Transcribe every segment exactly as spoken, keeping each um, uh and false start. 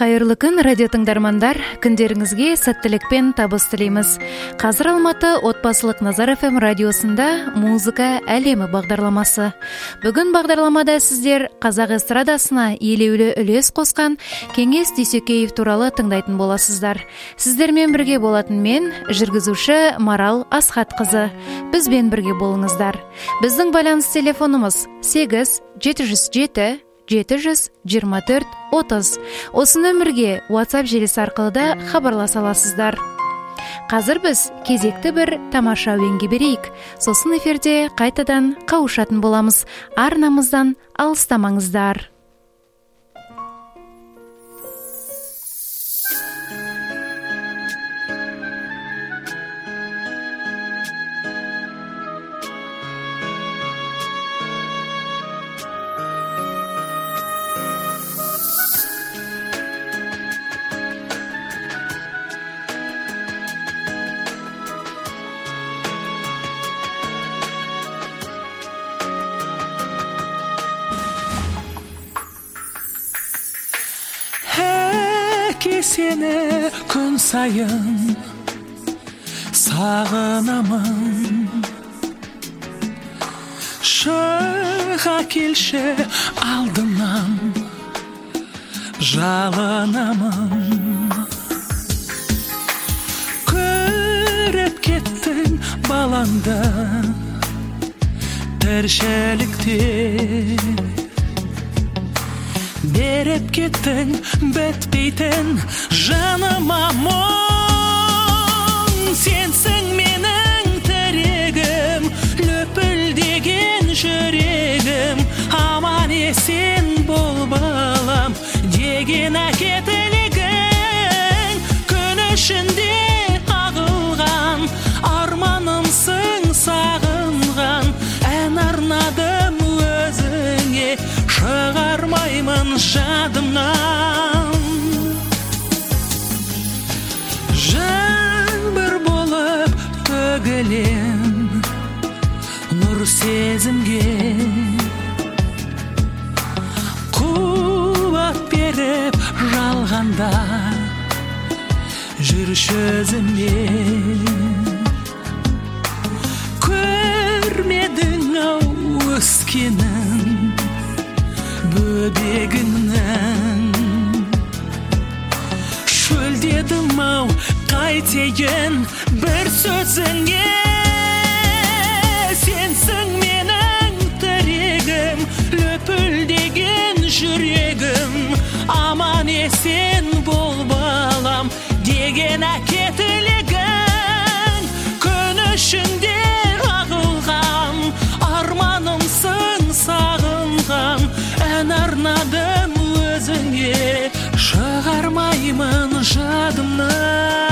Кайырлы күн, радио тыңдармандар. Күндеріңізге сәттілік пен табыс тілейміз. Қазір Алматы отбасылық Назар эф эм радиосында музыка әлемі бағдарламасы. Бүгін бағдарламада сіздер қазақ эстрадасына елеулі үлес қосқан Кеңес Дүйсекеев туралы тыңдайтын боласыздар. Сіздермен бірге болатын мен, жүргізуші Марал Асхатқызы. Бізбен бірге болыңыздар. Біздің байланыс телефонымыз сегіз жеті жүз жеті жеті жүз жиырма төрт отыз. Осы нөмірге WhatsApp желісі арқылы да хабарласа аласыздар. Қазір біз кезекті бір тамаша әуенге берейік. Сосын эфирде қайтадан қауышатын боламыз. Арнамыздан алыстамаңыздар. Сені күн сайын сағынамын, шыға келші алдымнан жалынамын. Көріп кеттің балаңды тіршілікте, беріп кеттің бітпейтін жаныма мұң. Сенсің менің тірегім, лөпілдеген жүрегім. Аман есен бол балам деген әке тілегің. Күн ішінде ағылған арманымсың сағынған. Ән арнадым өзіңе, шығармаймын жадымнан. Жаңбыр болып төгілем нұр сезімге, қуат беріп жалғанда жүрші өзімен. Көрмедің-ау өскенін бөбегіңнің, шөлдедім-ау қайтейін бір сөзіңе. Сенсің менің тірегім, лөпілдеген жүрегім. Аман есен бол балам деген әке тілегің. Күн ішінде ағылған арманымсың сағынған. Ән арнадым өзіңе, шығармаймын жадымнан.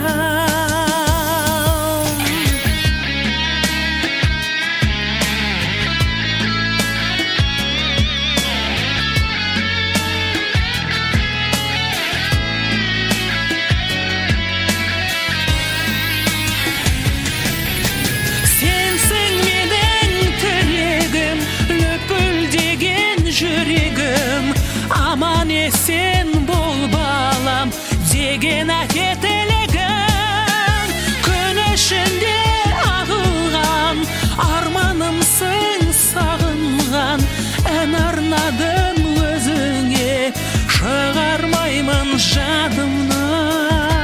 Сенсің менің тірегім, лөпілдеген жүрегім. Аман есен бол балам деген әке тілегің. Күн ішінде ағылған арманымсың сағынған. Ән арнадым өзіңе, шығармаймын жадымнан.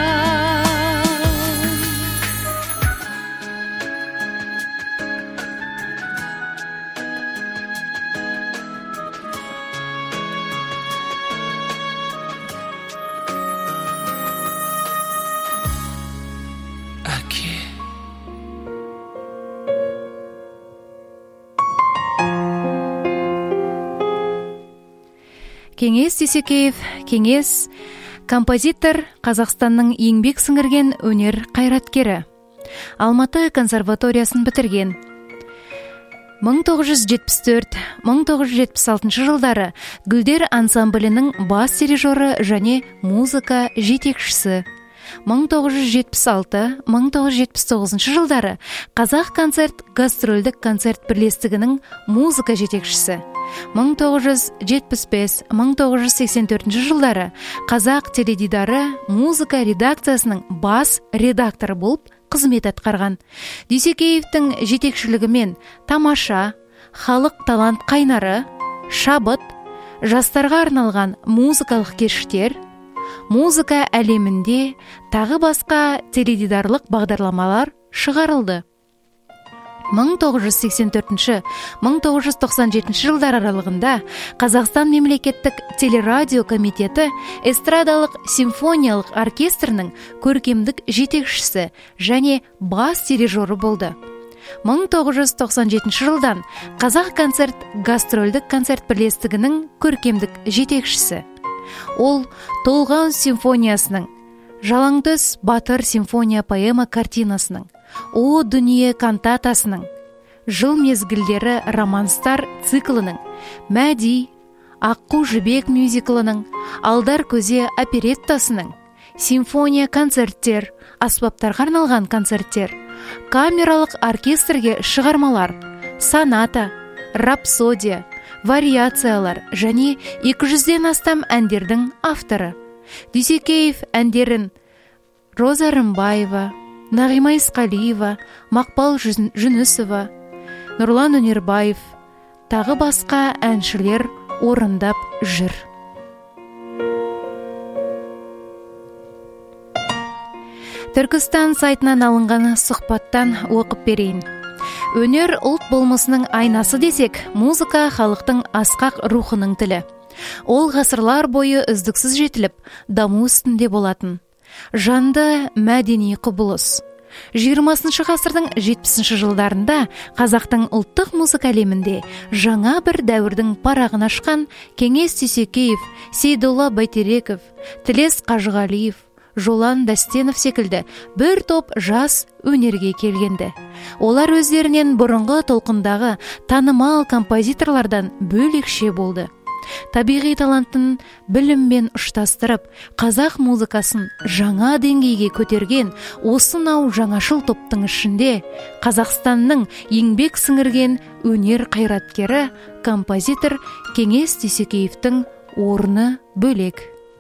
Кеңес Дүйсекеев, Кеңес композитор, Қазақстанның еңбек сіңірген өнер қайраткері. Алматы консерваториясын бітірген. мың тоғыз жүз жетпіс төрт - мың тоғыз жүз жетпіс алтыншы жылдары Гүлдер ансамблінің бас дирижері және музыка жетекшісі. мың тоғыз жүз жетпіс алты - мың тоғыз жүз жетпіс тоғызыншы жылдары Қазақ концерт гастрольдік концерт бірлестігінің музыка жетекшісі. мың тоғыз жүз жетпіс бес - мың тоғыз жүз сексен төртінші жылдары Қазақ теледидары музыка редакциясының бас редакторы болып қызмет атқарған. Дүйсекеевтің жетекшілігімен тамаша, халық талант қайнары, шабыт, жастарға арналған музыкалық кештер, музыка әлемінде тағы басқа теледидарлық бағдарламалар шығарылды. мың тоғыз жүз сексен төртінші - мың тоғыз жүз тоқсан жетінші жылдар аралығында Қазақстан мемлекеттік телерадио комитеті эстрадалық симфониялық оркестрінің көркемдік жетекшісі және бас дирижері болды. мың тоғыз жүз тоқсан жетінші жылдан Қазақ концерт гастрольдік концерт бірлестігінің көркемдік жетекшісі. Ол Толғау симфониясының, Жалаңтөс Батыр симфония поэма картинасының, О дүние кантатасының, Жыл мезгілдері романстар циклының, Мәди, Аққу жібек мюзиклінің, Алдар көзе опереттасының, симфония концерттер, аспаптарға арналған концерттер, камералық оркестрге шығармалар, соната, рапсодия, вариациялар және екі жүзден астам әндердің авторы. Дүйсекеев әндерін Роза Рымбаева, Нағима Исқалиева, Мақпал Жүнісова, Нұрлан Өнербаев, тағы басқа әншілер орындап жүр. Түркістан сайтынан алынған сұхбаттан оқып берейін. Өнер ұлт болмысының айнасы десек, музыка халықтың асқақ рухының тілі. Ол ғасырлар бойы үздіксіз жетіліп, даму үстінде болатын. Жанды мәдени құбылыс. жиырмасыншы ғасырдың жетпісінші жылдарында қазақтың ұлттық музыка әлемінде жаңа бір дәуірдің парағын ашқан Кеңес Дүйсекеев, Сейдолла Бәйтереков, Тілес Қажығалиев, Жолан Дәстенов секілді бір топ жас өнерге келгенді. Олар өздерінен бұрынғы толқындағы танымал композиторлардан бөлекше болды. Табиғи талантын біліммен ұштастырып, қазақ музыкасын жаңа деңгейге көтерген осынау жаңашыл топтың ішінде Қазақстанның еңбек сіңірген өнер қайраткері, композитор Кеңес Дүйсекеевтің орны бөлек.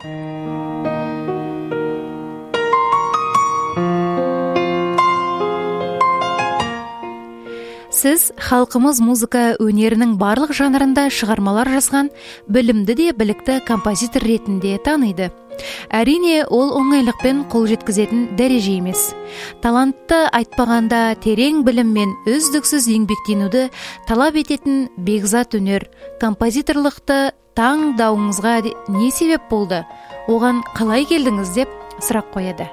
Сіз халқымыз музыка өнерінің барлық жанрында шығармалар жазған білімді де білікті композитор ретінде таниды. Әрине, ол оңайлықпен қол жеткізетін дәреже емес. Талантты айтпағанда терең біліммен үздіксіз еңбектенуді талап ететін бекзат өнер, композиторлықты таңдауыңызға не себеп болды? Оған қалай келдіңіз деп сұрақ қояды.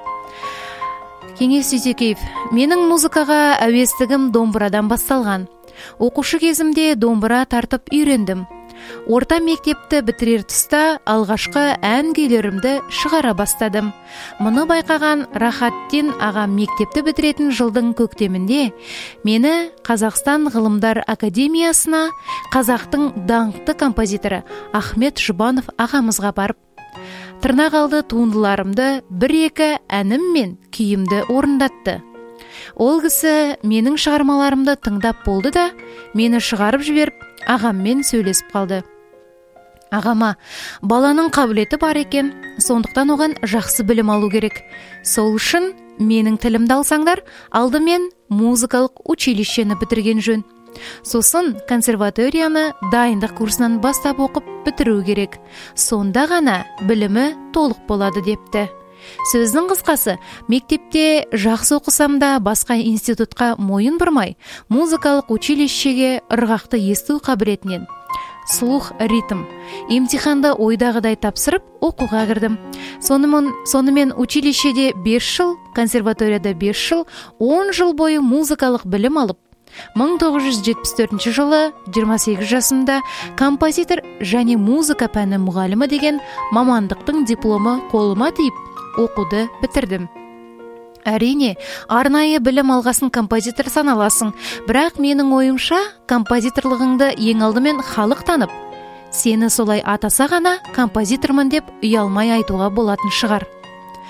Кеңес Дүйсекеев: менің музыкаға әуестігім домбырадан басталған. Оқушы кезімде домбыра тартып үйрендім. Орта мектепті бітірер тұста алғашқы ән күйлерімді шығара бастадым. Мұны байқаған Рахаттин ағам мектепті бітіретін жылдың көктемінде мені Қазақстан ғылымдар академиясына қазақтың даңқты композиторы Ахмет Жұбанов ағамызға барып, тырнақалды туындыларымды бір-екі әнім мен күйімді орындатты. Ол кісі менің шығармаларымды тыңдап болды да, мені шығарып жіберіп, ағаммен сөйлесіп қалды. Ағама: баланың қабілеті бар екен, сондықтан оған жақсы білім алу керек. Сол үшін менің тілімді алсаңдар, алдымен музыкалық училищені бітірген жөн. Сосын консерваторияны дайындық курсынан бастап оқып бітіру керек. Сонда ғана білімі толық болады депті. Сөздің қысқасы, мектепте жақсы оқысам да басқа институтқа мойын бұрмай, музыкалық училищеге ырғақты есту қабілетінен слух, ритм, емтиханды ойдағыдай тапсырып оқуға кірдім. Сонымен, сонымен училищеде бес жыл, консерваторияда бес жыл, он жыл бойы музыкалық білім алып, мың тоғыз жүз жетпіс төртінші жылы жиырма сегіз жасымда композитор және музыка пәні мұғалімі деген мамандықтың дипломы қолыма тиіп, оқуды бітірдім. Әрине, арнайы білім алғасын композитор саналасың, бірақ менің ойымша, композиторлығыңды ең алдымен халық танып, сені солай атаса ғана композитормын деп ұялмай айтуға болатын шығар.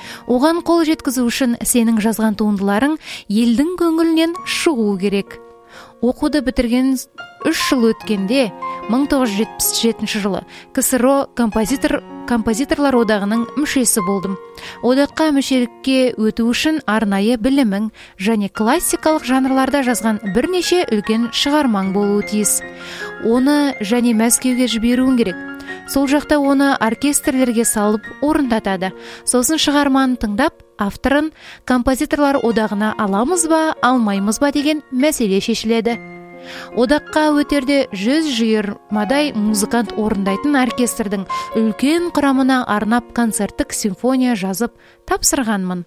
Оған қол жеткізу үшін сенің жазған туындыларың елдің көңілінен шығуы керек. Оқуды бітірген үш жыл өткенде, мың тоғыз жүз жетпіс жетінші жылы КСРО композитор, композиторлар одағының мүшесі болдым. Одаққа мүшелікке өту үшін арнайы білімің және классикалық жанрларда жазған бірнеше үлкен шығармаң болуы тиіс. Оны және Мәскеуге жіберуің керек. Сол жақта оны оркестрлерге салып орындатады. Сосын шығарманы тыңдап, авторын композиторлар одағына аламыз ба, алмаймыз ба деген мәселе шешіледі. Одаққа өтерде жүз жиырмадай музыкант орындайтын оркестрдің үлкен құрамына арнап концерттік симфония жазып тапсырғанмын.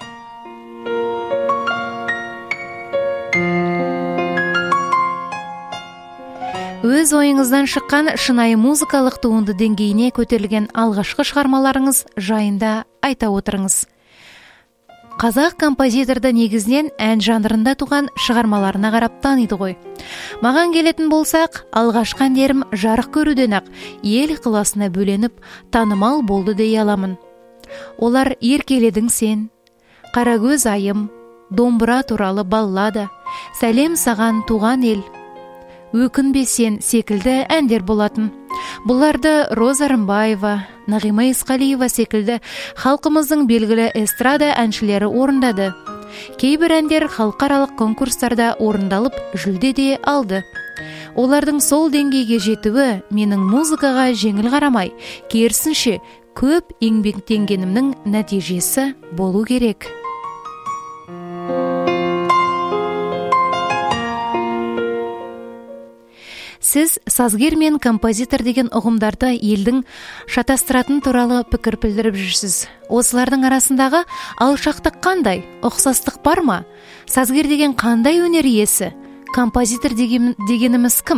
Өз ойыңыздан шыққан шынайы музыкалық туынды деңгейіне көтерілген алғашқы шығармаларыңыз жайында айта отырыңыз. Қазақ композиторды негізінен ән жанрында туған шығармаларына қарап таниды ғой. Маған келетін болсақ, алғашқы әндерім жарық көруден ақ ел ықыласына бөленіп, танымал болды дей аламын. Олар Еркеледің сен, Қарагөз айым, Домбыра туралы баллада, Сәлем саған туған ел, Өкінбе сен секілді әндер болатын. Бұларды Роза Рымбаева, Нағима Исқалиева секілді халқымыздың белгілі эстрада әншілері орындады. Кейбір әндер халықаралық конкурстарда орындалып, жүлде де алды. Олардың сол деңгейге жетуі менің музыкаға жеңіл қарамай, керісінше көп еңбектенгенімнің нәтижесі болу керек. Сіз сазгер мен композитор деген ұғымдарды елдің шатастыратын туралы пікір білдіріп жүрсіз. Осылардың арасындағы алшақтық қандай? Ұқсастық бар ма? Сазгер деген қандай өнер иесі? Композитор деген, дегеніміз кім?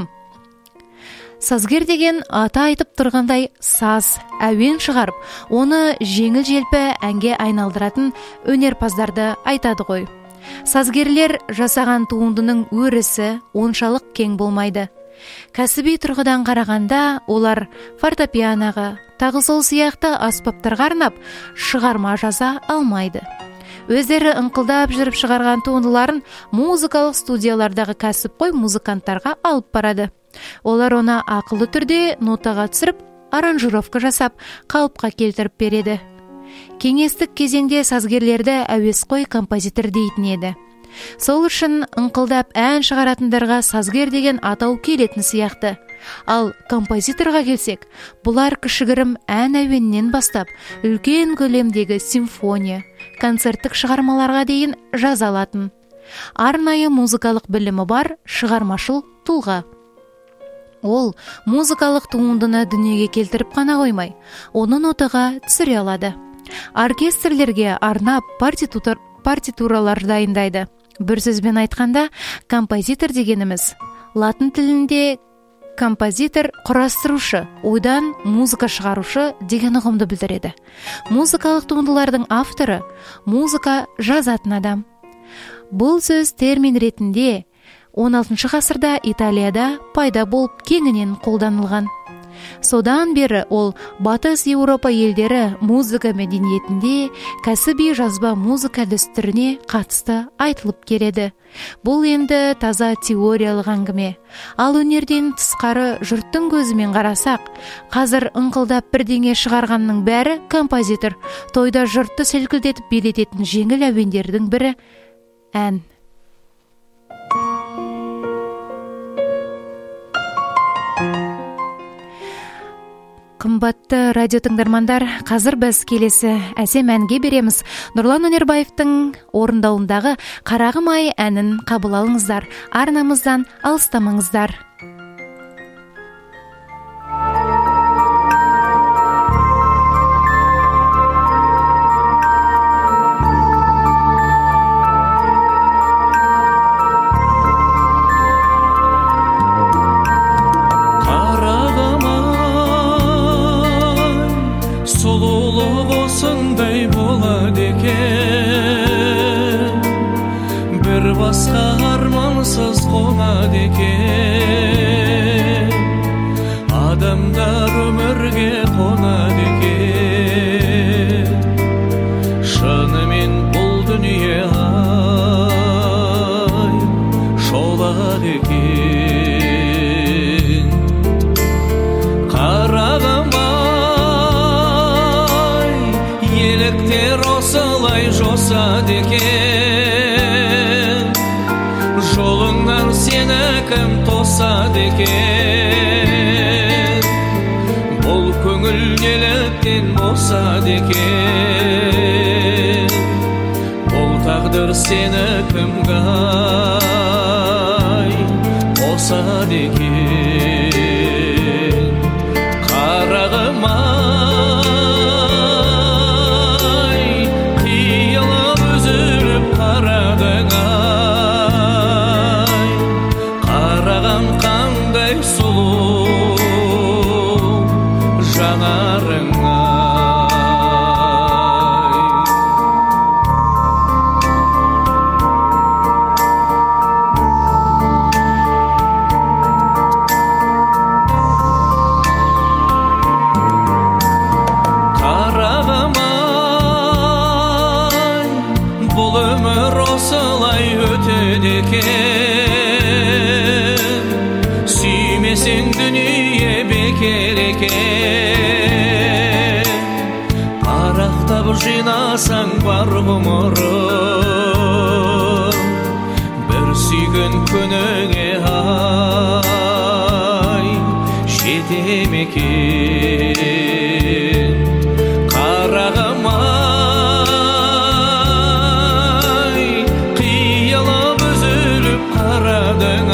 Сазгер деген ата айтып тұрғандай саз, әуен шығарып, оны жеңіл-желпі әнге айналдыратын өнерпаздарды айтады ғой. Сазгерлер жасаған туындының өрісі оншалық кең болмайды. Кәсіби тұрғыдан қарағанда, олар фортепианоға, тағы сол сияқты аспаптарға арнап шығарма жаза алмайды. Өздері ыңқылдап жүріп шығарған туындыларын музыкалық студиялардағы кәсіпқой музыканттарға алып барады. Олар оны ақылды түрде нотаға түсіріп, аранжировка жасап, қалыпқа келтіріп береді. Кеңестік кезеңде сазгерлерді әуесқой композитор дейтін еді. Сол үшін ыңқылдап ән шығаратындарға сазгер деген атау келетін сияқты. Ал композиторға келсек, бұлар кішігірім ән әуеннен бастап, үлкен көлемдегі симфония, концерттік шығармаларға дейін жаза алатын. Арнайы музыкалық білімі бар шығармашыл тұлға. Ол музыкалық туындыны дүниеге келтіріп қана қоймай, оны нотаға түсіре алады. Оркестрлерге арнап партитур, партитуралар дайындайды. Бір сөзбен айтқанда, композитор дегеніміз латын тілінде композитор құрастырушы, ойдан музыка шығарушы деген ұғымды білдіреді. Музыкалық туындылардың авторы музыка жазатын адам. Бұл сөз термин ретінде он алтыншы ғасырда Италияда пайда болып кеңінен қолданылған. Содан бері ол Батыс Еуропа елдері музыка мәдениетінде кәсіби жазба музыка дәстүріне қатысты айтылып келеді. Бұл енді таза теориялық әңгіме. Ал өнерден тысқары жұрттың көзімен қарасақ, қазір ыңқылдап бірдеңе шығарғанның бәрі композитор. Тойда жұртты селкілдетіп билететін жеңіл әуендердің бірі ән. Қымбатты радио тыңдармандар, қазір біз келесі әсем әнге береміз. Нұрлан Өнербаевтың орындауындағы Қарағым ай әнін қабыл алыңыздар. Арнамыздан алыстамаңыздар. Адамдар өмірге қонады екен, кім тосады екен, бұл көңіл неліктен босады екен, бұл тағдыр сені кімге қосады екен. Қарағым ай, қиялап үзіліп қарадың ай, қарағам қандай сұлу жанарың сүймесең дүние бекер екен, парақтап жинасаң бар ғұмырың, бір сүйген күніңе ай жете ме екен. Қарағым ай, қиялап үзіліп қарадың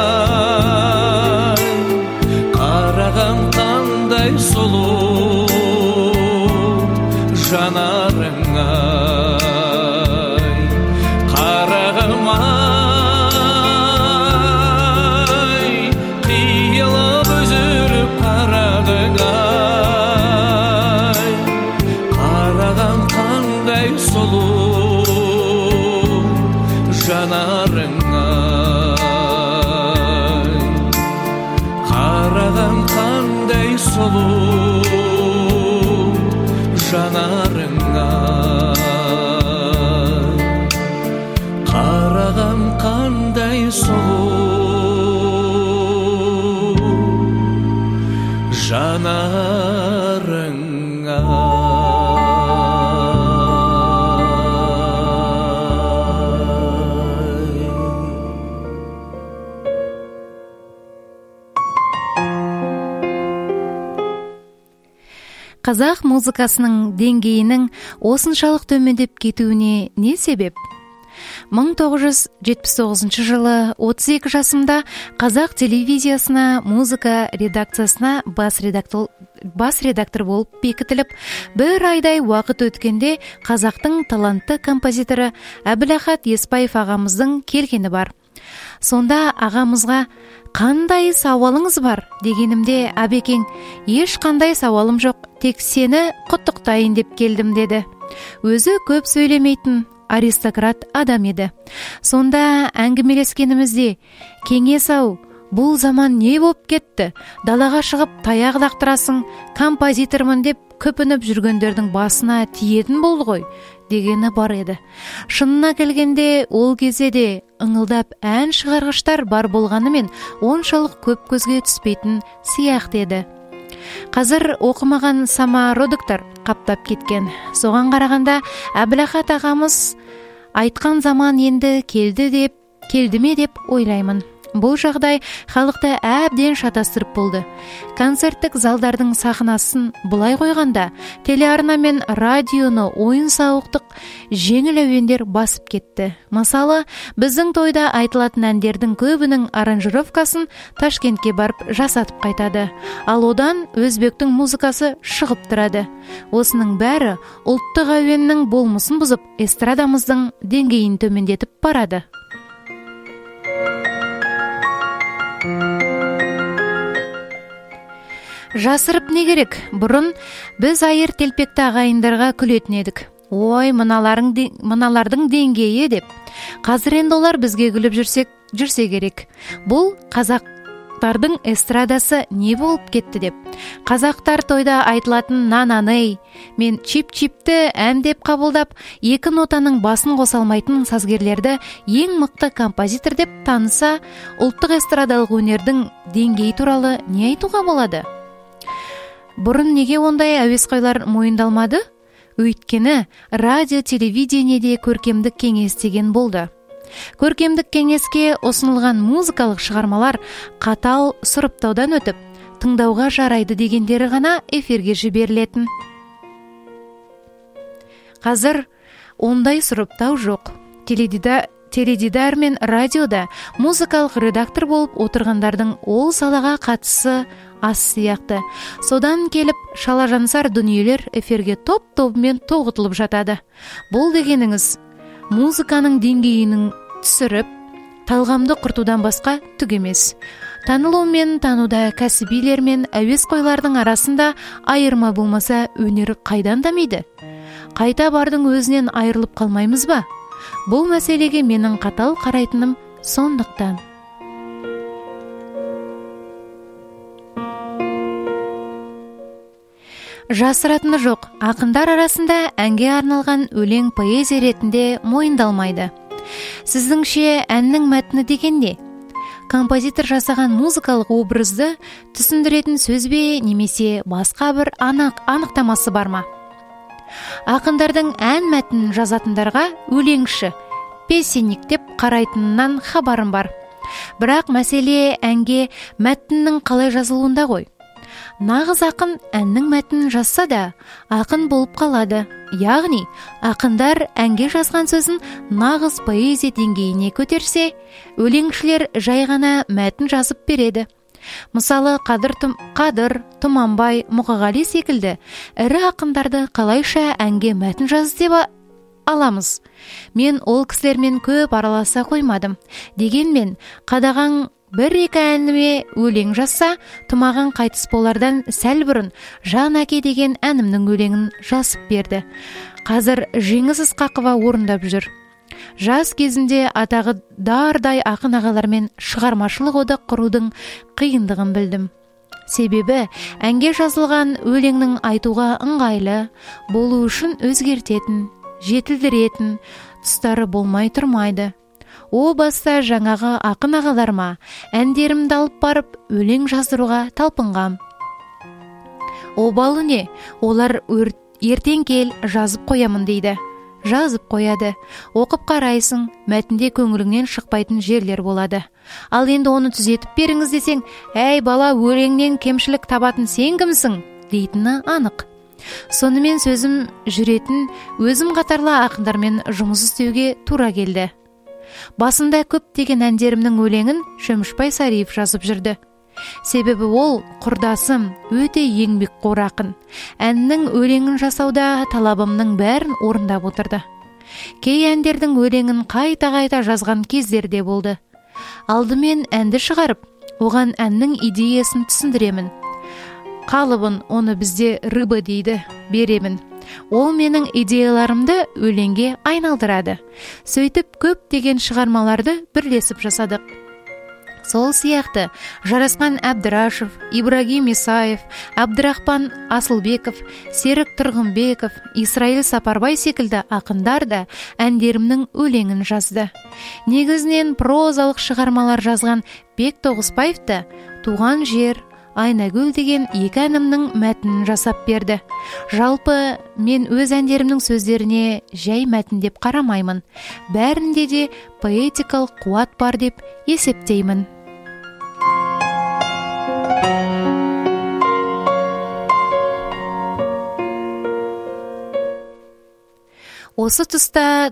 ай, қарағам қандай сұлу жанарың ай, қарағым ай, қиялап үзіліп қарадың ай, қарағам қандай сұлу жанарың ай, қарағам қандай сұлу жанарың ай, қарағам қандай сұлу жанарың ай. Қазақ музыкасының деңгейінің осыншалық төмендеп кетуіне не себеп? мың тоғыз жүз жетпіс тоғызыншы жылы отыз екі жасымда қазақ телевизиясына музыка редакциясына бас редактор, бас редактор болып бекітіліп, бір айдай уақыт өткенде қазақтың талантты композиторы Әбілахат Еспаев ағамыздың келгені бар. Сонда ағамызға «Қандай сауалыңыз бар?» дегенімде, «Абекең, ешқандай сауалым жоқ, тек сені құттықтайын деп келдім» деді. Өзі көп сөйлемейтін аристократ адам еді. Сонда әңгімелескенімізде, «Кеңес-ау, бұл заман не боп кетті? Далаға шығып таяқ лақтырасың, композитормын деп көпініп жүргендердің басына тиетін болды ғой» дегені бар еді. Шынына келгенде ол кезде де ыңылдап ән шығарғыштар бар болғанымен оншалық көп көзге түспейтін сияқты еді. Қазір оқымаған самородоктар қаптап кеткен. Соған қарағанда Әбілахат ағамыз айтқан заман енді келді деп, келді ме деп ойлаймын. Бұл жағдай халықты әбден шатастырып болды. Концерттік залдардың сахнасын бұлай қойғанда, телеарна мен радионы ойын-сауықтық жеңіл әуендер басып кетті. Мысалы, біздің тойда айтылатын әндердің көбінің аранжировкасын Ташкентке барып жасатып қайтады. Ал одан өзбектің музыкасы шығып тұрады. Осының бәрі ұлттық әуеннің болмысын бұзып, эстрадамыздың деңгейін төмендетіп барады. Жасырып не керек? Бұрын біз айыр телпекті ағайындарға күлетін едік. Ой, мыналардың деңгейі деп. Қазір енді олар бізге күліп жүрсек, жүрсе керек. Бұл қазақтардың эстрадасы не болып кетті деп. Қазақтар тойда айтылатын нананей мен чип-чипті ән деп қабылдап, екі нотаның басын қоса алмайтын сазгерлерді ең мықты композитор деп таныса, ұлттық эстрадалық өнердің деңгейі туралы не айтуға болады? Бұрын неге ондай әуесқойлар мойындалмады? Өйткені радио телевидениеде көркемдік кеңес деген болды. Көркемдік кеңеске ұсынылған музыкалық шығармалар қатал сұрыптаудан өтіп, тыңдауға жарайды дегендері ғана эфирге жіберілетін. Қазір ондай сұрыптау жоқ. Теледидар, теледидар мен радиода музыкалық редактор болып отырғандардың ол салаға қатысы аз сияқты. Содан келіп шалажансар дүниелер эфирге топ-тобымен тоғытылып жатады. Бұл дегеніңіз музыканың деңгейінің түсіріп, талғамды құртудан басқа түк емес. Танылу мен тануда кәсібилер мен әуесқойлардың арасында айырма болмаса, өнер қайдан дамиды? Қайта бардың өзінен айырылып қалмаймыз ба? Бұл мәселеге менің қатал қарайтыным сондықтан. Жасыратыны жоқ, ақындар арасында әнге арналған өлең поэзия ретінде мойындалмайды. Сіздіңше әннің мәтіні деген не? Композитор жасаған музыкалық образды түсіндіретін сөз бе, немесе басқа бір анық анықтамасы бар ма? Ақындардың ән мәтінін жазатындарға өлеңші, песенник деп қарайтынынан хабарым бар. Бірақ мәселе әнге мәтіннің қалай жазылуында ғой. Нағыз ақын әннің мәтінін жазса да, ақын болып қалады. Яғни, ақындар әнге жазған сөзін нағыз поэзия деңгейіне көтерсе, өлеңшілер жай ғана мәтін жазып береді. Мысалы, Қадыр, Тұм, Қадыр, Тұманбай, Мұқағали секілді ірі ақындарды қалайша әнге мәтін жазды деп аламыз. Мен ол кісілермен көп араласа қоймадым. Дегенмен, қадағаң бір-екі әніме өлең жазса, Тұмаған қайтыс болардан сәл бұрын Жан әке деген әнімнің өлеңін жазып берді. Қазір Жеңіс Ысқақова орындап жүр. Жас кезінде атағы дардай ақын ағалармен шығармашылық одақ құрудың қиындығын білдім. Себебі әнге жазылған өлеңнің айтуға ыңғайлы болу үшін өзгертетін, жетілдіретін тұстары болмай тұрмайды. О баста жаңағы ақын ағаларыма әндерімді алып барып өлең жаздыруға талпынғам. Обалы не? Олар ертең кел жазып қоямын дейді. Жазып қояды. Оқып қарайсың, мәтінде көңіліңнен шықпайтын жерлер болады. Ал енді оны түзетіп беріңіз десең, әй бала, өлеңнен кемшілік табатын сен кімсің? Дейтіні анық. Сонымен сөзім жүретін өзім қатарлы ақындармен жұмыс істеуге тура келді. Басында көп деген әндерімнің өлеңін Шөмішбай Сариев жазып жүрді. Себебі ол құрдасым, өте еңбекқор ақын. Әннің өлеңін жасауда талабымның бәрін орындап отырды. Кей әндердің өлеңін қайта-қайта жазған кездерде болды. Алдымен әнді шығарып, оған әннің идеясын түсіндіремін. Қалыбын, оны бізде рыба дейді, беремін. Ол менің идеяларымды өлеңге айналдырады. Сөйтіп көп деген шығармаларды бірлесіп жасадық. Сол сияқты Жарасқан Әбдірашев, Ибрагим Исаев, Әбдірахман Асылбеков, Серік Тұрғынбеков, Исраил Сапарбай секілді ақындар да әндерімнің өлеңін жазды. Негізінен прозалық шығармалар жазған Бек Тоғысбаев та Туған жер, Айнагүл деген екі әнімнің мәтінін жасап берді. Жалпы мен өз әндерімнің сөздеріне жай мәтін деп қарамаймын. Бәрінде де поэтикалық қуат бар деп есептеймін. Осы тұста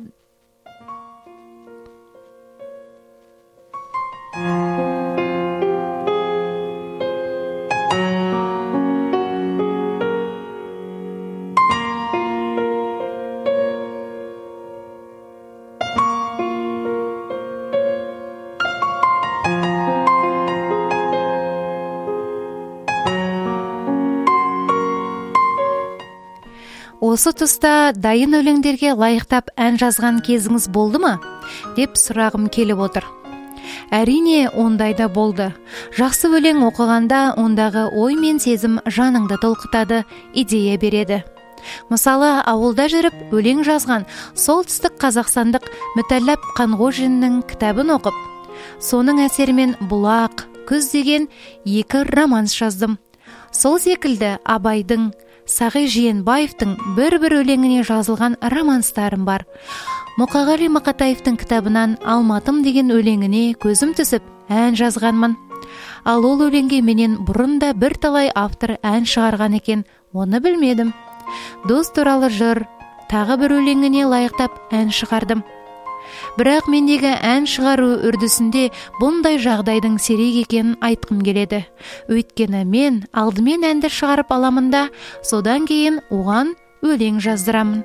Осы тұста дайын өлеңдерге лайықтап ән жазған кезіңіз болды ма? Деп сұрағым келіп отыр. Әрине, ондайда болды. Жақсы өлең оқығанда ондағы ой мен сезім жаныңды толқытады, идея береді. Мысалы, ауылда жүріп өлең жазған солтүстік қазақстандық Мүтәлләп Қанғожиннің кітабын оқып, соның әсерімен Бұлақ, күз деген екі романс жаздым. Сол секілді Абайдың Сағи Жиенбаевтың бір-бір өлеңіне жазылған романстарым бар. Мұқағали Мақатаевтың кітабынан Алматым деген өлеңіне көзім түсіп, ән жазғанмын. Ал ол өлеңге менен бұрында бір талай автор ән шығарған екен, оны білмедім. Дос туралы жыр, тағы бір өлеңіне лайықтап ән шығардым. Бірақ мендегі ән шығару үрдісінде бұндай жағдайдың сирек екенін айтқым келеді. Өйткені мен алдымен әнді шығарып аламын да, содан кейін оған өлең жаздырамын.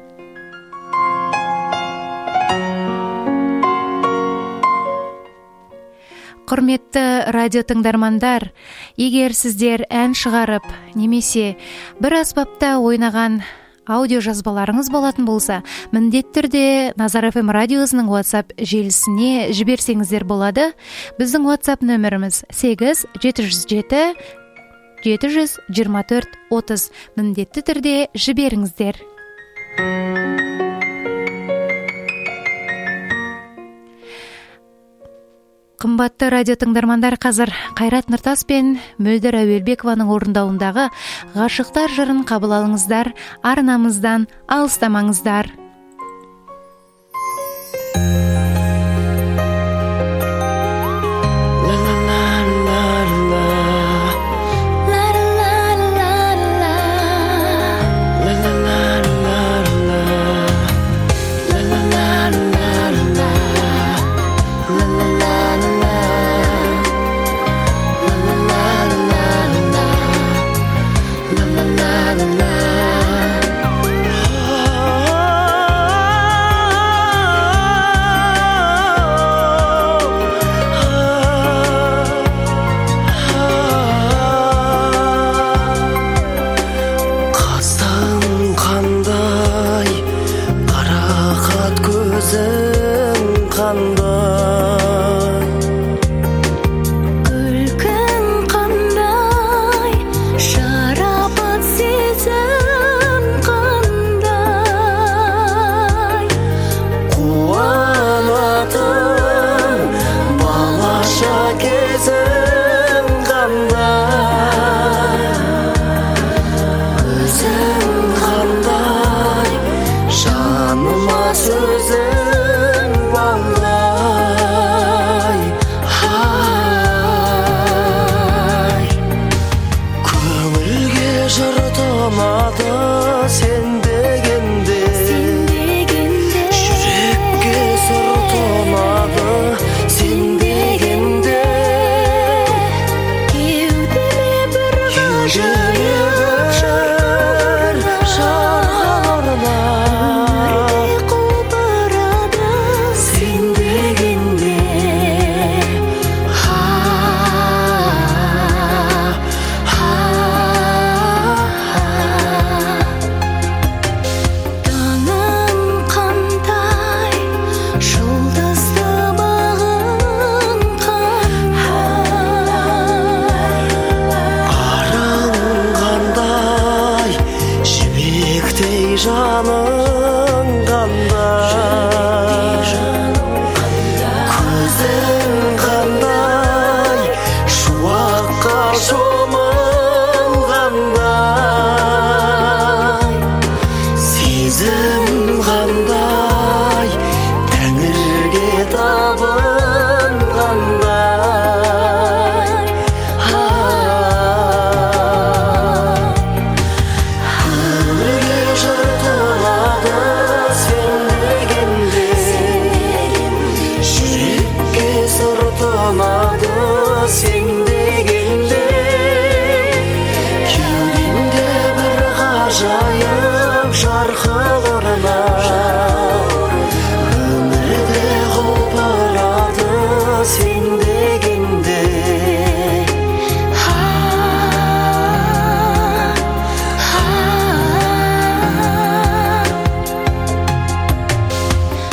Құрметті радио тыңдармандар, егер сіздер ән шығарып, немесе бір аспапта ойнаған аудио жазбаларыңыз болатын болса, міндетті түрде Назар эф эм радиосының WhatsApp желісіне жіберсеңіздер болады. Біздің WhatsApp нөміріміз сегіз жеті жүз жеті жеті жүз жиырма төрт отыз. Міндетті түрде жіберіңіздер. Қымбатты радио тыңдармандар, қазір Қайрат Нұртас пен Мөлдір Әуелбекованың орындауындағы ғашықтар жырын қабыл алыңыздар, арнамыздан алыстамаңыздар.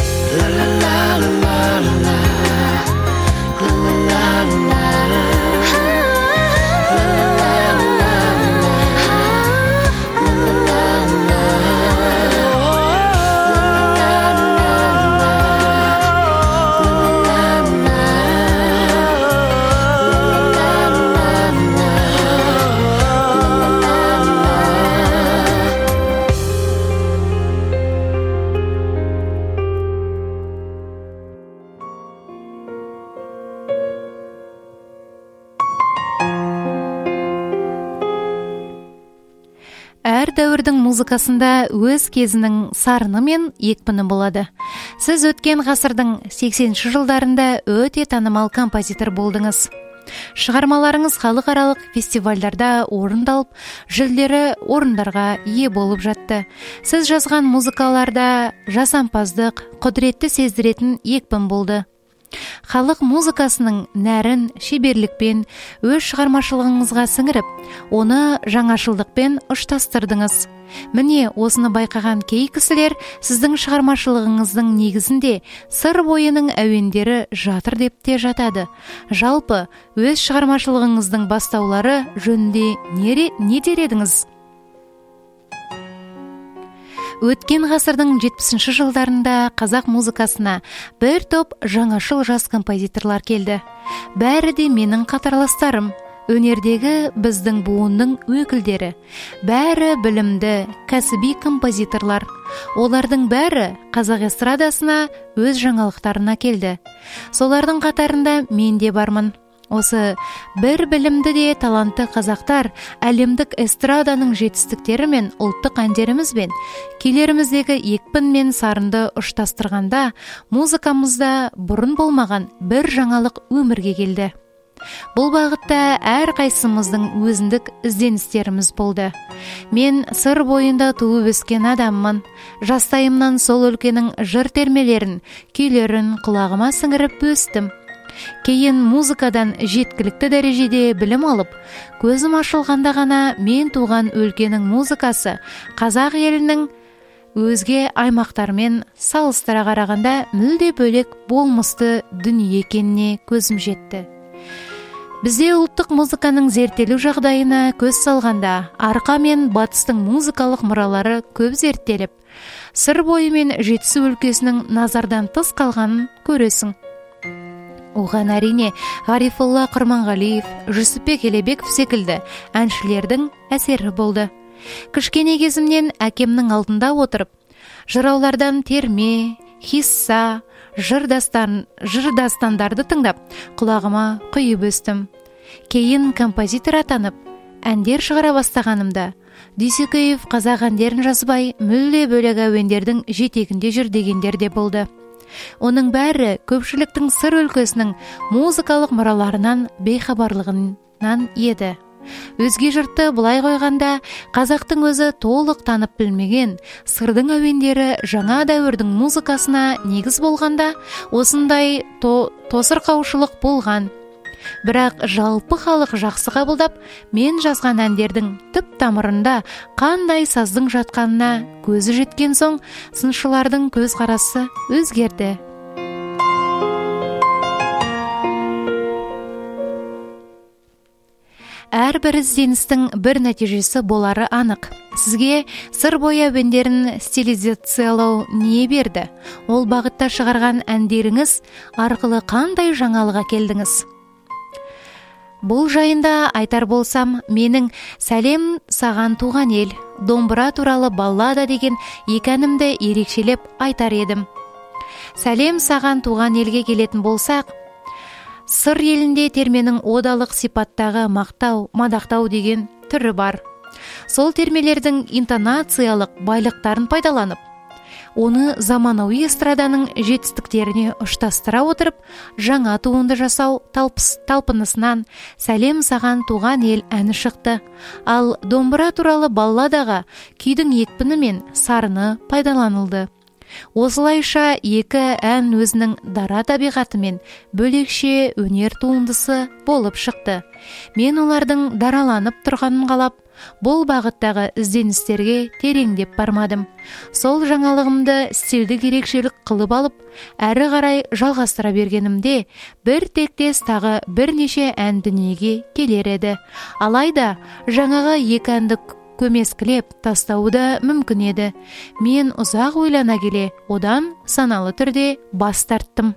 La la la la la la la la la дәуірдің музыкасында өз кезінің сарыны мен екпіні болады. Сіз өткен ғасырдың сексенінші жылдарында өте танымал композитор болдыңыз. Шығармаларыңыз халықаралық фестивальдарда орындалып, жүлделі орындарға ие болып жатты. Сіз жазған музыкаларда жасампаздық, құдіретті сездіретін екпін болды. Халық музыкасының нәрін шеберлікпен өз шығармашылығыңызға сіңіріп, оны жаңашылдықпен ұштастырдыңыз. Міне, осыны байқаған кей кісілер сіздің шығармашылығыңыздың негізінде сыр бойының әуендері жатыр деп те жатады. Жалпы, өз шығармашылығыңыздың бастаулары жөнінде не, не дер едіңіз? Өткен ғасырдың жетпісінші жылдарында қазақ музыкасына бір топ жаңашыл жас композиторлар келді. Бәрі де менің қатарластарым, өнердегі біздің буынның өкілдері. Бәрі білімді, кәсіби композиторлар. Олардың бәрі қазақ эстрадасына өз жаңалықтарына келді. Солардың қатарында мен де бармын. Осы бір білімді де талантты қазақтар әлемдік эстраданың жетістіктері мен ұлттық әндерімізбен келеріміздегі екпін мен сарынды ұштастырғанда музыкамызда бұрын болмаған бір жаңалық өмірге келді. Бұл бағытта әр қайсымыздың өзіндік ізденістеріміз болды. Мен сыр бойында туып өскен адаммын. Жастайымнан сол өлкенің жыр термелерін, күйлерін құлағыма сіңіріп өстім. Кейін музыкадан жеткілікті дәрежеде білім алып, көзім ашылғанда ғана мен туған өлкенің музыкасы қазақ елінің өзге аймақтармен салыстыра қарағанда мүлде бөлек болмысты дүние екеніне көзім жетті. Бізде ұлттық музыканың зерттелу жағдайына көз салғанда, арқа мен батыстың музыкалық мұралары көп зерттеліп, сыр бойы мен жетісу өлкесінің назардан тыс қалғанын көресің. Оған әрине Ғарифолла Құрманғалиев, Жүсіпбек Елебеков секілді әншілердің әсері болды. Кішкене кезімнен әкемнің алдында отырып, жыраулардан терме, хисса, жыр дастан, жыр дастандарды тыңдап, құлағыма құйып өстім. Кейін композитор атанып, әндер шығара бастағанымда, Дүйсекеев қазақ әндерін жазбай, мүлде бөлек әуендердің жетегінде жүр дегендер де болды. Оның бәрі көпшіліктің сыр өлкесінің музыкалық мұраларынан бейхабарлығынан еді. Өзге жұртты бұлай қойғанда, қазақтың өзі толық танып білмеген сырдың әуендері жаңа дәуірдің музыкасына негіз болғанда, осындай то, тосырқаушылық болған. Бірақ жалпы халық жақсы қабылдап, мен жазған әндердің түп тамырында қандай саздың жатқанына көзі жеткен соң, сыншылардың көз қарасы өзгерді. Әрбір ізденістің бір нәтижесі болары анық. Сізге сыр бойы әуендерін стилизациялау не берді? Ол бағытта шығарған әндеріңіз арқылы қандай жаңалыға келдіңіз? Бұл жайында айтар болсам, менің «Сәлем саған туған ел», «Домбыра туралы баллада» деген екі әнімді ерекшелеп айтар едім. «Сәлем саған туған елге» келетін болсақ, сыр елінде терменің одалық сипаттағы мақтау, мадақтау деген түрі бар. Сол термелердің интонациялық байлықтарын пайдаланып, оны заманауи эстраданың жетістіктеріне ұштастыра отырып, жаңа туынды жасау талпыс, талпынысынан «Сәлем саған туған ел» әні шықты. Ал «Домбыра туралы балладаға» күйдің екпіні мен сарыны пайдаланылды. Осылайша екі ән өзінің дара табиғатымен бөлекше өнер туындысы болып шықты. Мен олардың дараланып тұрғанын қалап, бұл бағыттағы ізденістерге тереңдеп бармадым. Сол жаңалығымды стильдік ерекшелік қылып алып, әрі қарай жалғастыра бергенімде, бір тектес тағы бірнеше ән дүниеге келер еді. Алайда, жаңағы екі әнді көмескілеп тастауы да мүмкін еді. Мен ұзақ ойлана келе, одан саналы түрде бас тарттым.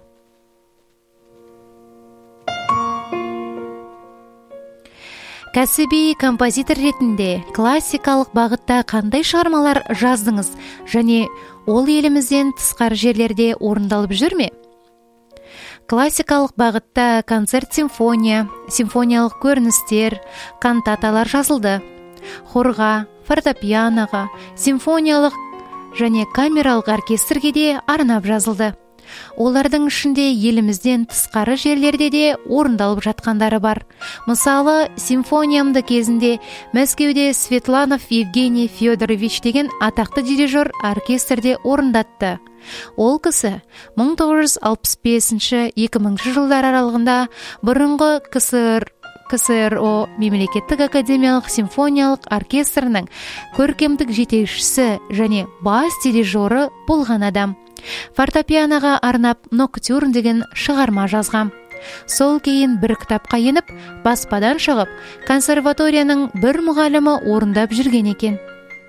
Кәсіби композитор ретінде классикалық бағытта қандай шығармалар жаздыңыз және ол елімізден тысқары жерлерде орындалып жүр ме? Классикалық бағытта концерт-симфония, симфониялық көріністер, кантаталар жазылды. хорға, фортепианоға, симфониялық және камералық оркестрге де арнап жазылды. Олардың ішінде елімізден тысқары жерлерде де орындалып жатқандары бар. Мысалы, симфониямды кезінде Мәскеуде Светланов Евгений Федорович деген атақты дирижер оркестрде орындатты. Ол кісі мың тоғыз жүз алпыс бесінші - екі мыңыншы жылдар аралығында бұрынғы КСР КСРО мемлекеттік академиялық симфониялық оркестрінің көркемдік жетекшісі және бас дирижері болған адам. Фортепианоға арнап Ноктюрн деген шығарма жазған. Сол кейін бір кітапқа еніп, баспадан шығып, консерваторияның бір мұғалімі орындап жүрген екен.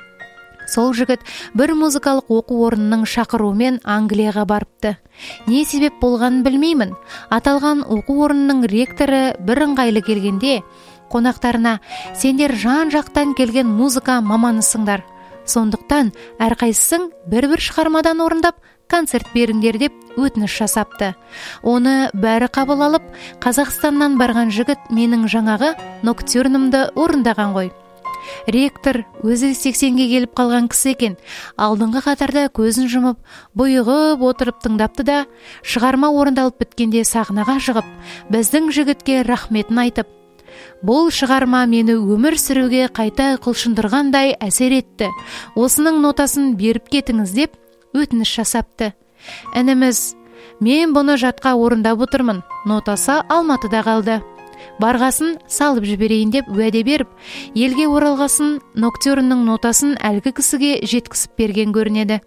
Сол жігіт бір музыкалық оқу орнының шақыруымен Англияға барыпты. Не себеп болғанын білмеймін. Аталған оқу орнының ректоры бір ыңғайлы келгенде, қонақтарына сендер жан-жақтан келген музыка маманысыңдар. Сондықтан әрқайсың бір-бір шығармадан орындап концерт беріңдер деп өтініш жасапты. Оны бәрі қабыл алып, Қазақстаннан барған жігіт менің жаңағы Ноктюрнымды орындаған ғой. Ректор өзі сексенге келіп қалған кісі екен. Алдыңғы қатарда көзін жұмып, бұйығып отырып тыңдапты да, шығарма орындалып біткенде сахнаға шығып, біздің жігітке рахметін айтып, бұл шығарма мені өмір сүруге қайта құлшындырғандай әсер етті. Осының нотасын беріп кетіңіз деп өтініш жасапты. Ініміз, мен бұны жатқа орындап отырмын. Нотасы Алматыда қалды. Барғасын салып жіберейін деп уәде беріп, елге оралғасын Ноктюрнның нотасын әлгі кісіге жеткісіп берген көрінеді.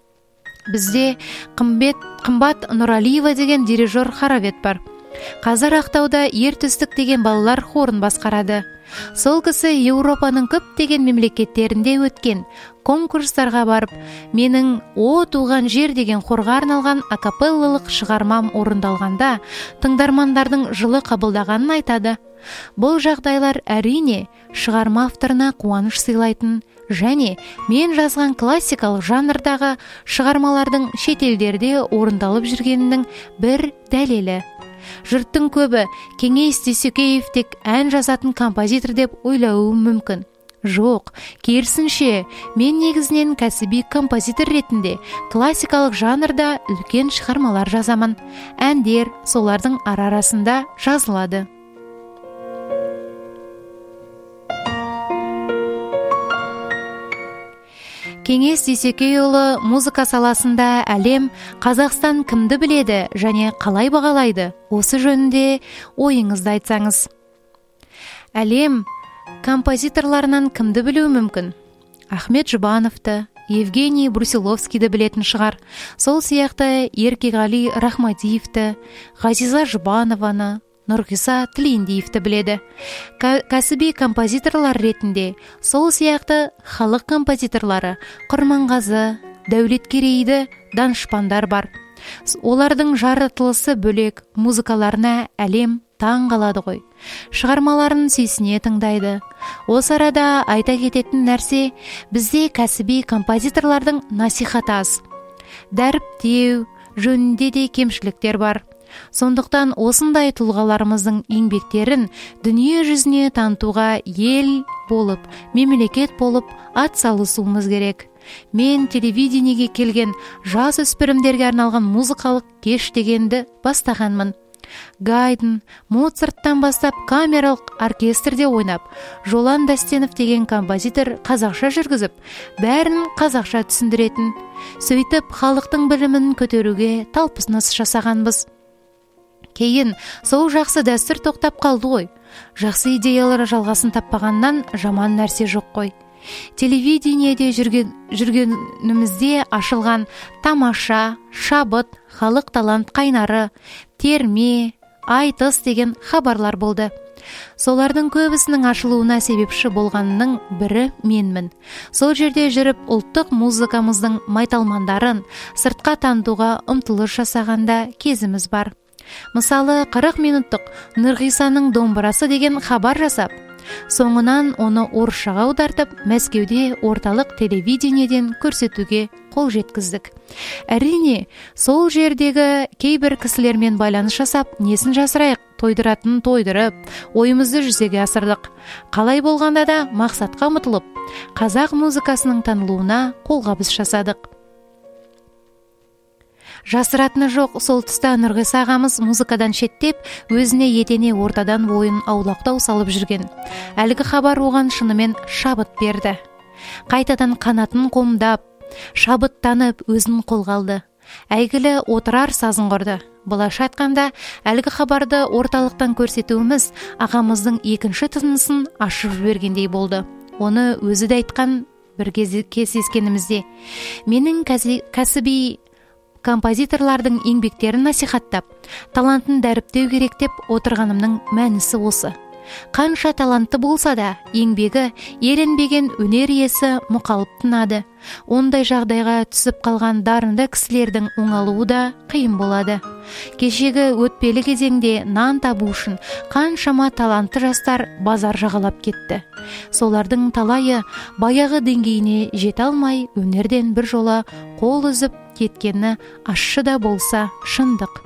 Бізде қымбет, қымбат Нұралиева деген дирижер Харавет бар. Қазір Ақтауда Ертүстік деген балалар хорын басқарады. Сол кісі Еуропаның көптеген мемлекеттерінде өткен конкурстарға барып, менің «О туған жер» деген хорға арналған акапеллалық шығармам орындалғанда, тыңдармандардың жылы қабылдағанын айтады. Бұл жағдайлар әрине шығарма авторына қуаныш сыйлайтын және мен жазған классикалық жанрдағы шығармалардың шетелдерде орындалып жүргенінің бір дәлелі. Жұрттың көбі Кеңес Дүйсекеев тек ән жазатын композитор деп ойлауы мүмкін. Жоқ, керісінше, мен негізінен кәсіби композитор ретінде классикалық жанрда үлкен шығармалар жазамын. Әндер солардың ара-арасында жазылады. Кеңес Дүйсекейұлы музыка саласында әлем, Қазақстан кімді біледі және қалай бағалайды? Осы жөнінде ойыңызды айтсаңыз. Әлем композиторларынан кімді білуі мүмкін? Ахмет Жұбановты, Евгений Брусиловскийді білетін шығар. Сол сияқты Еркеғали Рахмадиевті, Ғазиза Жұбанованы, Нұрғиса Тілендиевті біледі. Кәсіби композиторлар ретінде сол сияқты халық композиторлары Құрманғазы, Дәулеткерейді данышпандар бар. Олардың жаратылысы бөлек, музыкаларына әлем таң қалады ғой. Шығармаларын сүйсіне тыңдайды. Осы арада айта кететін нәрсе, бізде кәсіби композиторлардың насихаты аз. Дәріптеу жөнінде де кемшіліктер бар. Сондықтан осындай тұлғаларымыздың еңбектерін дүние жүзіне танытуға ел болып, мемлекет болып ат салысуымыз керек. Мен телевидениеге келген жас өспірімдерге арналған музыкалық кеш дегенді бастағанмын. Гайдн, Моцарттан бастап камералық оркестрде ойнап, Жолан Дәстенов деген композитор қазақша жүргізіп, бәрін қазақша түсіндіретін. Сөйтіп, халықтың білімін көтеруге талпыныс жасағанбыз. Кейін сол жақсы дәстүр тоқтап қалды ғой. Жақсы идеялары жалғасын таппағаннан жаман нәрсе жоқ қой. Телевидениеде жүрген, жүргенімізде ашылған тамаша, шабыт, халық талант қайнары, терме, айтыс деген хабарлар болды. Солардың көбісінің ашылуына себепші болғанының бірі менмін. Сол жерде жүріп ұлттық музыкамыздың майталмандарын сыртқа танытуға ұмтылыс жасағанда кезіміз бар. Мысалы, қырық минуттық Нұрғисаның домбырасы деген хабар жасап, соңынан оны орысшаға аудартып, Мәскеуде орталық телевидениеден көрсетуге қол жеткіздік. Әрине, сол жердегі кейбір кісілермен байланыс жасап, несін жасырайық, тойдыратын тойдырып, ойымызды жүзеге асырдық. Қалай болғанда да мақсатқа ұмтылып, қазақ музыкасының танылуына қолғабыс жасадық. Жасыратыны жоқ, сол тұста Нұрғиса ағамыз музыкадан шеттеп, өзіне етене ортадан бойын аулақтау салып жүрген. Әлгі хабар оған шынымен шабыт берді. Қайтадан қанатын қомдап, шабыттанып өзін қолға алды. Әйгілі отырар сазын құрды. Былайша айтқанда, әлгі хабарды орталықтан көрсетуіміз ағамыздың екінші тынысын ашып жібергендей болды. Оны өзі де айтқан бір кездескенімізде. Менің кәсіби композиторлардың еңбектерін насихаттап, талантын дәріптеу керек деп отырғанымның мәнісі осы. Қанша талантты болса да, еңбегі еренбеген өнер иесі мұқалып тынады. Ондай жағдайға түсіп қалған дарынды кісілердің оңалуы да қиын болады. Кешегі өтпелі кезеңде нан табу үшін қаншама талантты жастар базар жағалап кетті. Солардың талайы баяғы деңгейіне жете алмай, өнерден бір жола қол үзіп кеткені ащы да болса шындық.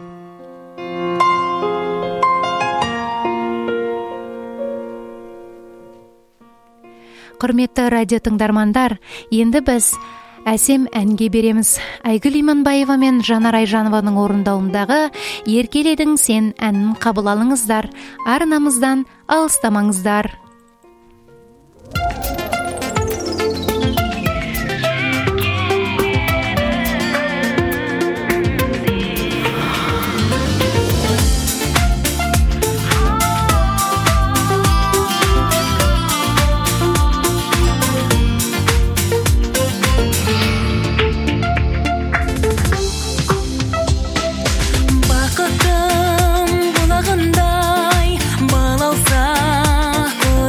Құрметті радио тыңдармандар, енді біз әсем әнге береміз. Айгүл Иманбаева мен Жанар Айжанованың орындауындағы Еркеледің сен әнін қабыл алыңыздар, арнамыздан алыстамаңыздар. Бақытым бұлағындай балауса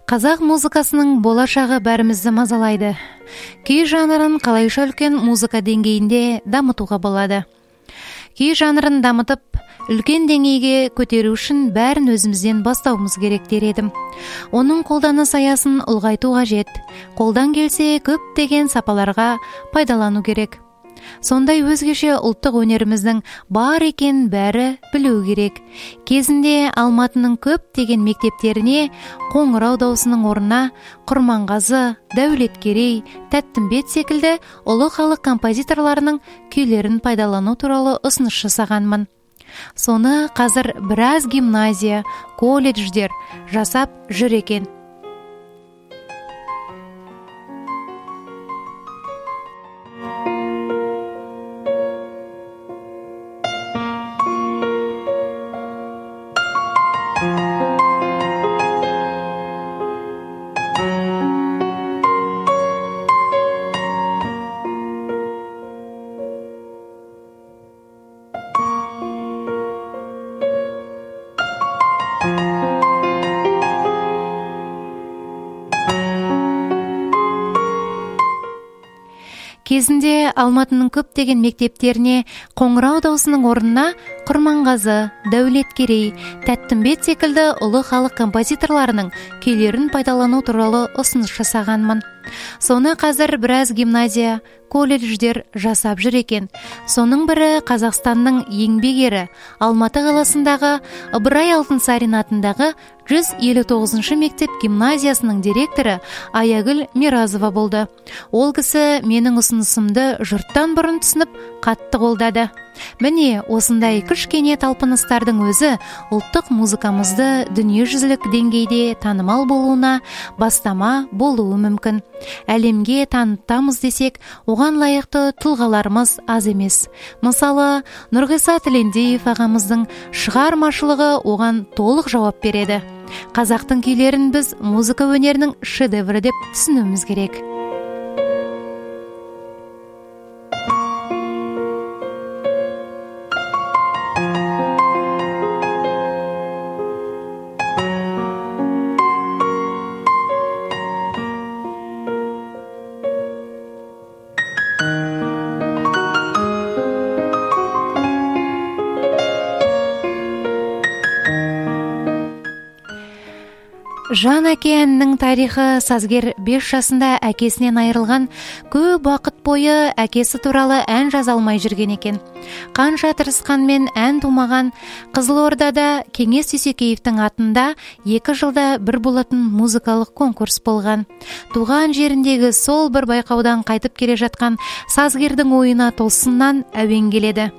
Қазақ музыкасының болашағы бәрімізді мазалайды. Күй жанрын қалайша үлкен музыка деңгейінде дамытуға болады. Күй жанрын дамытып, үлкен деңгейге көтеру үшін бәрін өзімізден бастауымыз керек дер едім. Оның қолданыс аясын ұлғайту қажет. Қолдан келсе көптеген сапаларға пайдалану керек. Сондай өзгеше ұлттық өнеріміздің бар екен бәрі білу керек. Кезінде Алматының көптеген мектептеріне қоңырау даусының орнына Құрманғазы, Дәулеткерей, Тәттімбет секілді ұлы халық композиторларының күйлерін пайдалану туралы ұсыныс жасағанмын. Соны қазір біраз гимназия, колледждер жасап жүр екен. Кезінде Алматының көптеген мектептеріне қоңырау даусының орнына Құрманғазы, Дәулеткерей, Тәттімбет секілді ұлы халық композиторларының күйлерін пайдалану туралы ұсыныс жасағанмын. Соны қазір біраз гимназия, колледждер жасап жүр екен. Соның бірі Қазақстанның еңбек ері Алматы қаласындағы Ыбырай Алтынсарин атындағы жүз елу тоғызыншы мектеп гимназиясының директоры Аягүл Миразова болды. Ол кісі менің ұсынысымды жұрттан бұрын түсініп, қатты қолдады. Міне, осындай кішкене талпыныстардың өзі ұлттық музыкамызды дүниежүзілік деңгейде танымал болуына бастама болуы мүмкін. Әлемге танытамыз десек, оған лайықты тұлғаларымыз аз емес. Мысалы, Нұрғиса Тілендиев ағамыздың шығармашылығы оған толық жауап береді. Қазақтың күйлерін біз музыка өнерінің шедеврі деп түсінуіміз керек. Жан әке әнінің тарихы сазгер бес жасында әкесінен айырылған, көп уақыт бойы әкесі туралы ән жаза алмай жүрген екен. Қанша тырысқанмен ән тумаған. Қызылордада Кеңес Дүйсекеевтің атында екі жылда бір болатын музыкалық конкурс болған. Туған жеріндегі сол бір байқаудан қайтып келе жатқан сазгердің ойына тосыннан әуен келеді.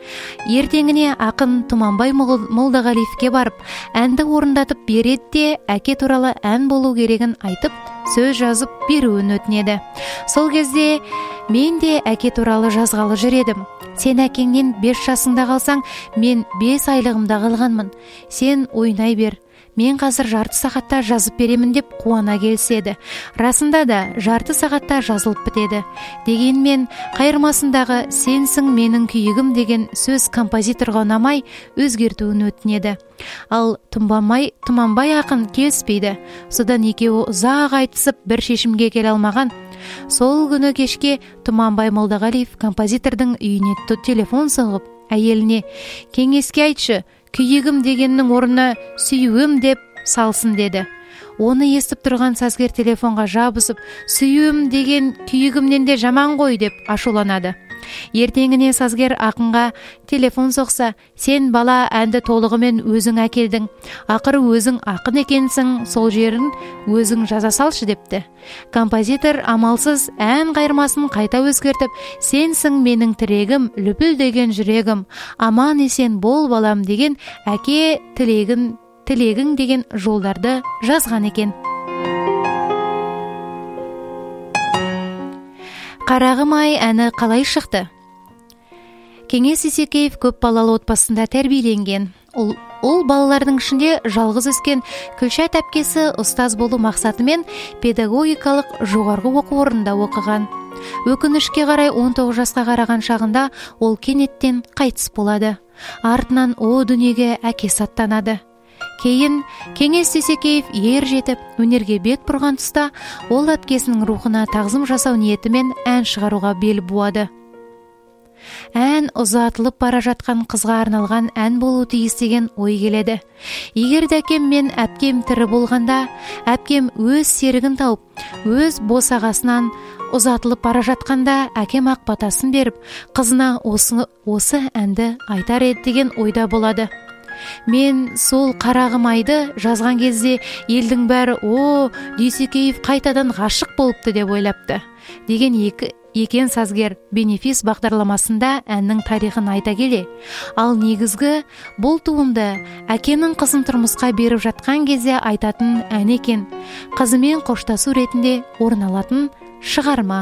Ертеңіне ақын Тұманбай Молдағалиевке барып, әнді орындатып береді де әке туралы ән болу керегін айтып, сөз жазып беруін өтінеді. Сол кезде мен де әке туралы жазғалы жүредім. Сен әкеңнен бес жасыңда қалсаң, мен бес айлығымда қалғанмын. Сен ойнай бер. Мен қазір жарты сағатта жазып беремін деп қуана келседі. Расында да жарты сағатта жазылып бітеді. Дегенмен қайырмасындағы сенсің менің күйігім деген сөз композиторға ұнамай өзгертуін өтінеді. Ал Тұманбай, Тұманбай ақын келіспейді. Содан екеуі ұзақ айтысып бір шешімге келе алмаған. Сол күні кешке Тұманбай Молдағалиев композитордың үйіне телефон соғып, әйеліне «Кеңеске айтшы, күйігім дегеннің орнына сүйуім деп салсын» деді. Оны естіп тұрған сазгер телефонға жабысып, «Сүйуім деген күйігімнен де жаман ғой» деп ашуланады. Ертеңіне сазгер ақынға телефон соқса, «Сен бала әнді толығымен өзің әкелдің. Ақыры өзің ақын екенсің, сол жерін өзің жаза салшы» депті. Композитор амалсыз ән қайырмасын қайта өзгертіп, «Сенсің менің тірегім, лүпіл деген жүрегім, аман есен бол балам» деген әке тілегін тілегің деген жолдарды жазған екен. Қарағым ай әні қалай шықты? Кеңес Дүйсекеев көп балалы отбасында тәрбиеленген. Ол, ол балалардың ішінде жалғыз өскен. Күлшат әпкесі ұстаз болу мақсатымен педагогикалық жоғарғы оқу орнында оқыған. Өкінішке қарай он тоғыз жасқа қараған шағында ол кенеттен қайтыс болады. Артынан о дүниеге әкесі аттанады. Кейін Кеңес Дүйсекеев ер жетіп өнерге бет бұрған тұста ол әпкесінің рухына тағзым жасау ниетімен ән шығаруға бел буады. Ән ұзатылып бара жатқан қызға арналған ән болуы тиіс деген ой келеді. Егер де әкем мен әпкем тірі болғанда, әпкем өз серігін тауып, өз босағасынан ұзатылып бара жатқанда әкем ақ батасын беріп, қызына осы, осы әнді айтар еді деген ойда болады. Мен сол қарағым айды жазған кезде елдің бәрі «О, Дүйсекеев қайтадан ғашық болыпты» деп ойлапты. Деген екі екен сазгер Бенефис бағдарламасында әннің тарихын айта келе. Ал негізгі бұл туынды әкенің қызын тұрмысқа беріп жатқан кезде айтатын ән екен. Қызымен қоштасу ретінде орын алатын шығарма.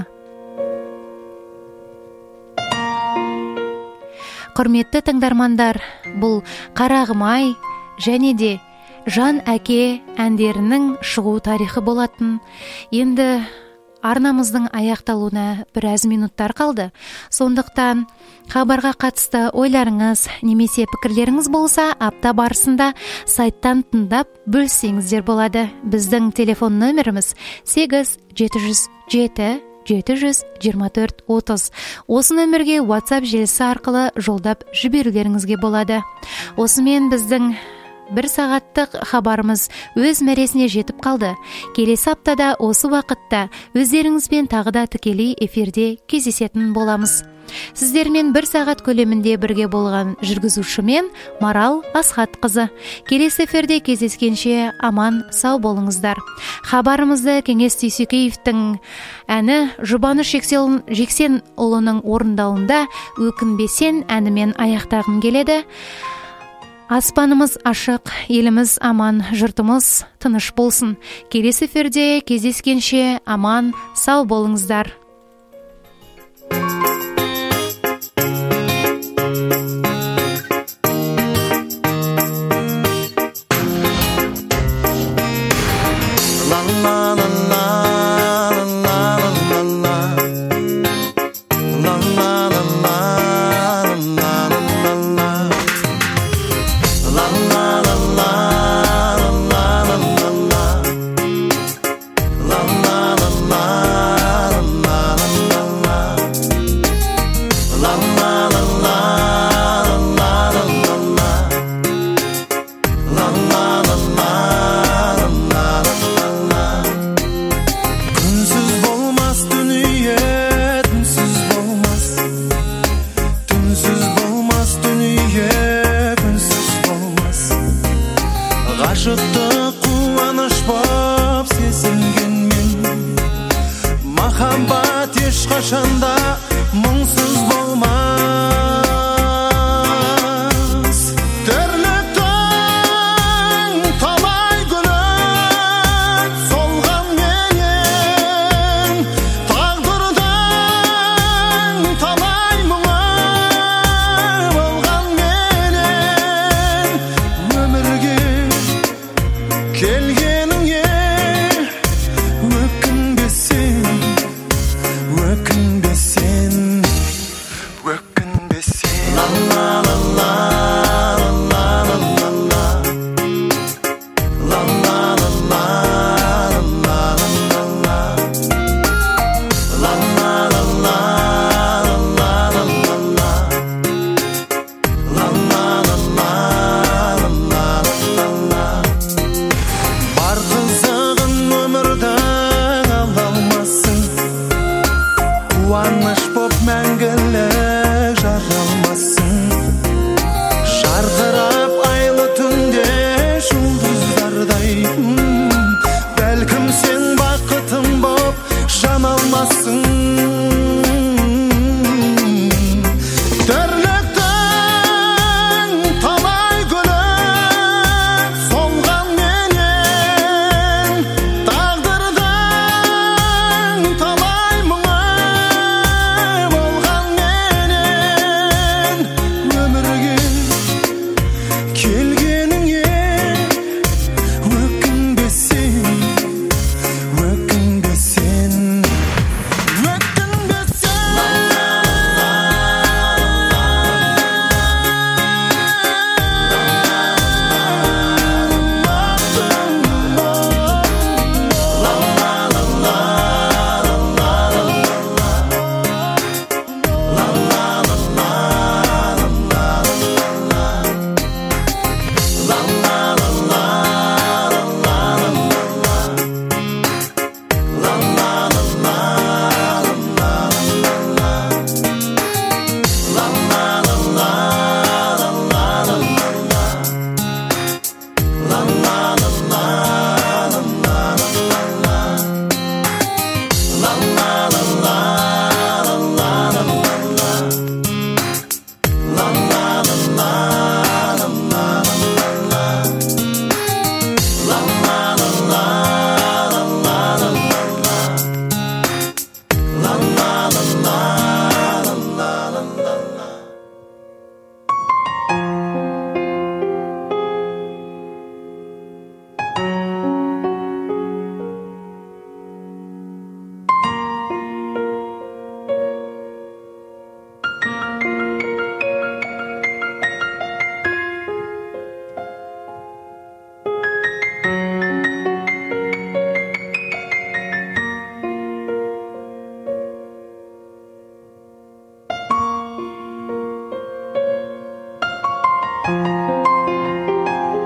Құрметті тыңдармандар, бұл «Қарағым-ай» және де «Жан әке» әндерінің шығу тарихы болатын. Енді арнамыздың аяқталуына біраз минуттар қалды. Сондықтан хабарға қатысты ойларыңыз немесе пікірлеріңіз болса, апта барысында сайттан тыңдап бөлсеңіздер болады. Біздің телефон нөміріміз сегіз жеті жүз жеті жеті жүз жиырма төрт отыз. Осы нөмірге WhatsApp желісі арқылы жолдап жіберулеріңізге болады. Осымен біздің бір сағаттық хабарымыз өз мәресіне жетіп қалды. Келесі аптада осы уақытта өздеріңізбен тағы да тікелей эфирде кездесетін боламыз. Сіздермен бір сағат көлемінде бірге болған жүргізушімен Марал Асхатқызы. Келесі эфирде кездескенше аман сау болыңыздар. Хабарымызды Кеңес Дүйсекеевтің әні Жұбаныш Жексенұлының орындауында «Өкінбесен» әнімен аяқтағым келеді. Аспанымыз ашық, еліміз аман, жұртымыз тыныш болсын. Келесі эфирде кездескенше аман сау болыңыздар. Махаббат ешқашанда мұңсыз